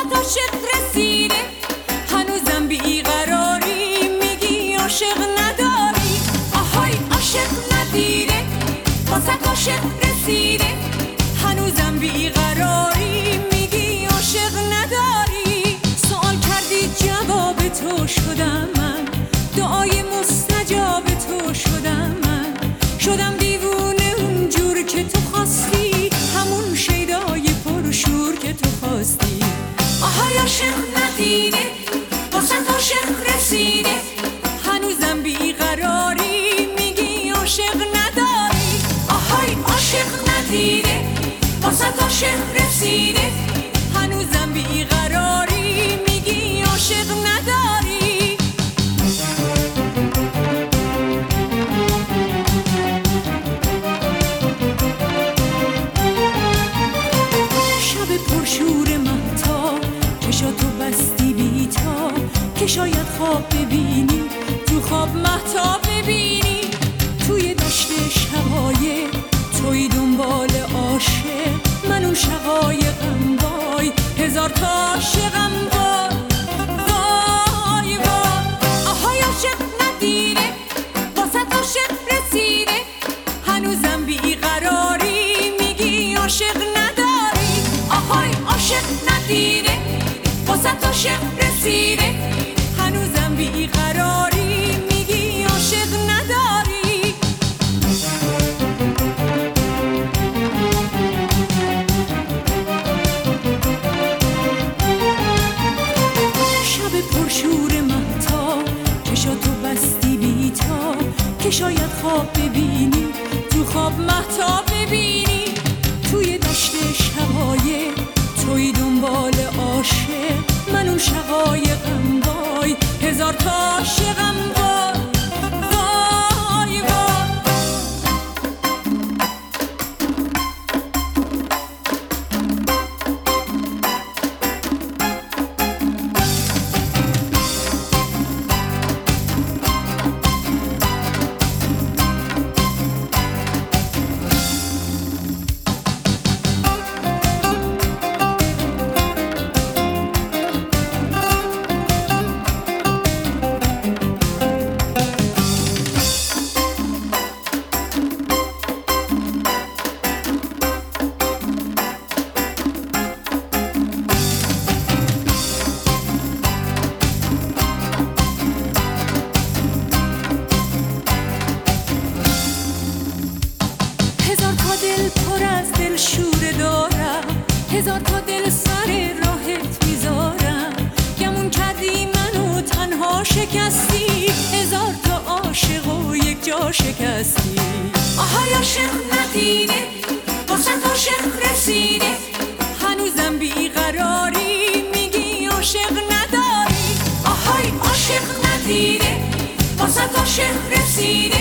واسه عاشق رسیده، هنوزم بیقراری میگی عاشق نداری. آهای عاشق ندیده، واسه عاشق رسیده، هنوزم بیقراری میگی عاشق نداری. سوال کردی جواب تو شدم من، دعای مستجاب تو شدم من، شدم دیوونه اونجور که تو خواستی، همون شیدای پرشور که تو خواستی. آهای عاشق ندیده، واسه عاشق رسیده، هنوزم بیقراری میگی عاشق نداری. آهای عاشق ندیده، واسه عاشق رسیده، هنوزم بیقراری میگی عاشق نداری. شب پرشور مهتاب چشاتو بستی بیتا، که شاید خواب ببینی، تو خواب مهتاب ببینی. توی دشت شقایق توی دنبال عاشق، من اون شقایقم وای، هزار تا عاشقم وای وای وای. آهای عاشق ندیده، واسه عاشق رسیده، هنوزم بیقراری میگی عاشق نداری. آهای عاشق ندیده، واسه عاشق رسیده، هنوزم بیقراری میگی عاشق نداری. شب پرشور مهتاب چشاتو بستی بیتا، که شاید خواب ببینی، تو خواب مهتاب ببینی. توی دشت شقایق توی دنبال عاشق، من اون شقایقم وای، هزار تا عاشقم وای وای وای. هزار تا دل سر راهت میذارم، گمون کردی منو تنها شکستی، هزار تا عاشق و یک جا شکستی. آهای عاشق ندیده، واسه عاشق رسیده، هنوزم بیقراری میگی عاشق نداری. آهای عاشق ندیده، واسه عاشق رسیده،